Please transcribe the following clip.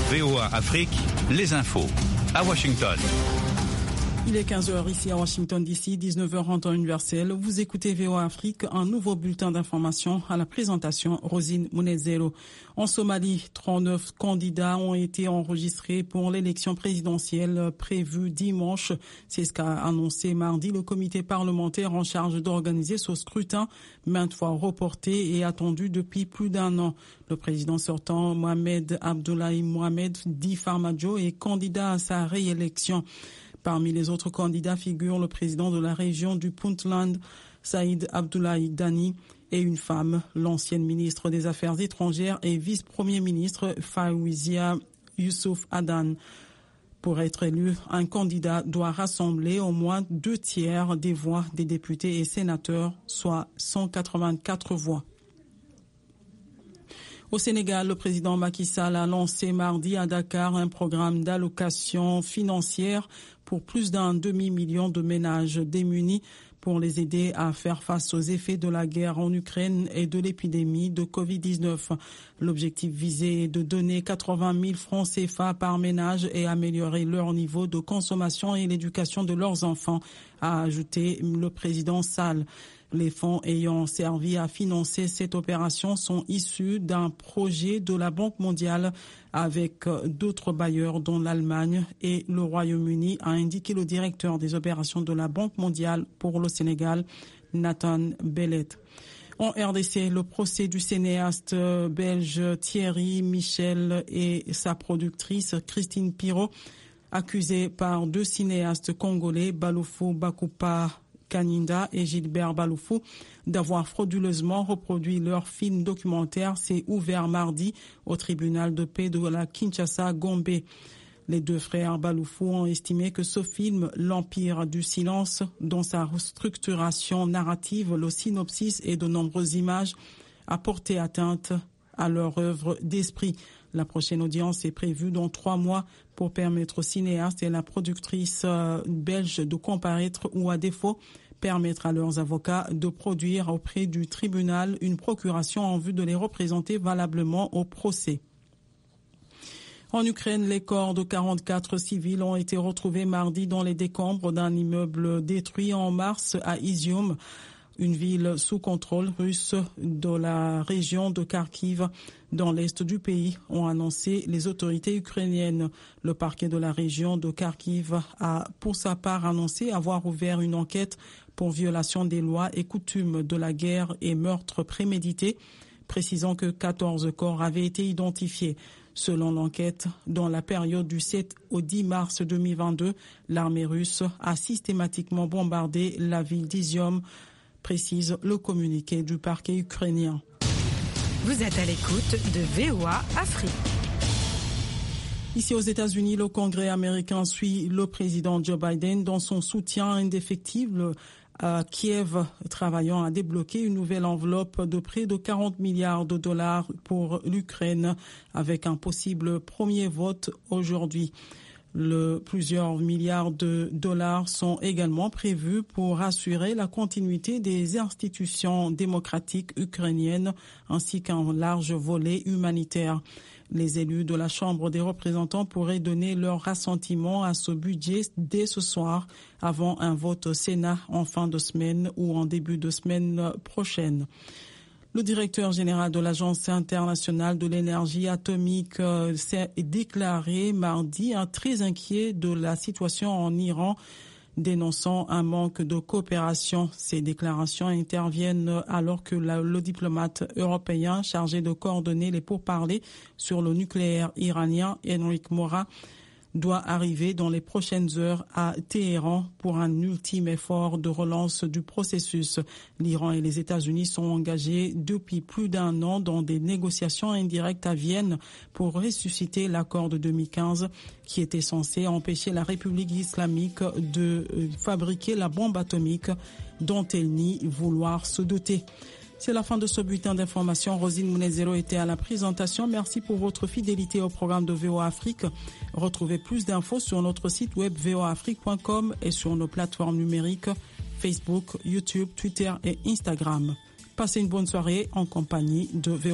VOA Afrique, les infos. À Washington. Il est 15h ici à Washington DC, 19h en temps universel. Vous écoutez VOA Afrique, un nouveau bulletin d'information à la présentation Rosine Munezero. En Somalie, 39 candidats ont été enregistrés pour l'élection présidentielle prévue dimanche. C'est ce qu'a annoncé mardi le comité parlementaire en charge d'organiser ce scrutin, maintes fois reporté et attendu depuis plus d'un an. Le président sortant, Mohamed Abdullahi Mohamed, dit Farmajo, est candidat à sa réélection. Parmi les autres candidats figure le président de la région du Puntland, Saïd Abdoulaye Dani, et une femme, l'ancienne ministre des Affaires étrangères et vice-premier ministre Fawzia Youssouf Adan. Pour être élu, un candidat doit rassembler au moins 2/3 des voix des députés et sénateurs, soit 184 voix. Au Sénégal, le président Macky Sall a lancé mardi à Dakar un programme d'allocation financière pour plus d'un demi-million de ménages démunis pour les aider à faire face aux effets de la guerre en Ukraine et de l'épidémie de Covid-19. L'objectif visé est de donner 80 000 francs CFA par ménage et améliorer leur niveau de consommation et l'éducation de leurs enfants, a ajouté le président Sall. Les fonds ayant servi à financer cette opération sont issus d'un projet de la Banque mondiale avec d'autres bailleurs dont l'Allemagne et le Royaume-Uni, a indiqué le directeur des opérations de la Banque mondiale pour le Sénégal, Nathan Bellet. En RDC, le procès du cinéaste belge Thierry Michel et sa productrice Christine Pirot, accusés par deux cinéastes congolais, Baloufou Bakoupa Kaninda et Gilbert Baloufou, d'avoir frauduleusement reproduit leur film documentaire, s'est ouvert mardi au tribunal de paix de la Kinshasa-Gombe. Les deux frères Baloufou ont estimé que ce film, L'Empire du silence, dans sa structuration narrative, le synopsis et de nombreuses images, a porté atteinte à leur œuvre d'esprit. La prochaine audience est prévue dans 3 mois pour permettre aux cinéastes et la productrice belge de comparaître ou, à défaut, permettre à leurs avocats de produire auprès du tribunal une procuration en vue de les représenter valablement au procès. En Ukraine, les corps de 44 civils ont été retrouvés mardi dans les décombres d'un immeuble détruit en mars à Izium, une ville sous contrôle russe de la région de Kharkiv, dans l'est du pays, ont annoncé les autorités ukrainiennes. Le parquet de la région de Kharkiv a, pour sa part, annoncé avoir ouvert une enquête pour violation des lois et coutumes de la guerre et meurtre prémédité, précisant que 14 corps avaient été identifiés. Selon l'enquête, dans la période du 7 au 10 mars 2022, l'armée russe a systématiquement bombardé la ville d'Izium, précise le communiqué du parquet ukrainien. Vous êtes à l'écoute de VOA Afrique. Ici aux États-Unis, le Congrès américain suit le président Joe Biden dans son soutien indéfectible à Kiev, travaillant à débloquer une nouvelle enveloppe de près de 40 milliards de dollars pour l'Ukraine, avec un possible premier vote aujourd'hui. Plusieurs milliards de dollars sont également prévus pour assurer la continuité des institutions démocratiques ukrainiennes ainsi qu'un large volet humanitaire. Les élus de la Chambre des représentants pourraient donner leur assentiment à ce budget dès ce soir avant un vote au Sénat en fin de semaine ou en début de semaine prochaine. Le directeur général de l'Agence internationale de l'énergie atomique s'est déclaré mardi très inquiet de la situation en Iran, dénonçant un manque de coopération. Ces déclarations interviennent alors que le diplomate européen chargé de coordonner les pourparlers sur le nucléaire iranien, Enrique Mora, doit arriver dans les prochaines heures à Téhéran pour un ultime effort de relance du processus. L'Iran et les États-Unis sont engagés depuis plus d'un an dans des négociations indirectes à Vienne pour ressusciter l'accord de 2015 qui était censé empêcher la République islamique de fabriquer la bombe atomique dont elle nie vouloir se doter. C'est la fin de ce bulletin d'information. Rosine Munezero était à la présentation. Merci pour votre fidélité au programme de VOA Afrique. Retrouvez plus d'infos sur notre site web voaafrique.com et sur nos plateformes numériques Facebook, YouTube, Twitter et Instagram. Passez une bonne soirée en compagnie de VOA.